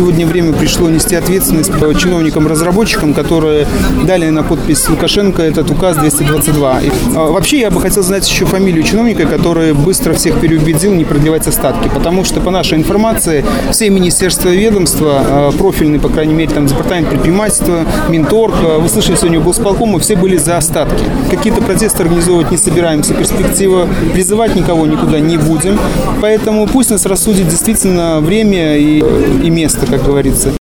сегодня время пришло нести ответственность по чиновникам-разработчикам, которые дали на подпись Лукашенко этот указ 222. Вообще, я бы хотел знать еще фамилию чиновника, который быстро всех переубедил не продлевать остатки, потому что, по нашей информации, все министерства и ведомства, профильные, по крайней мере, там департамент предпринимательства, Минторг, вы слышали, сегодня был сполком, все были за остатки. Какие-то протесты организовывать не собираемся, перспектива, призывать никого никуда не будем, поэтому пусть нас рассудит действительно время и место, как говорится.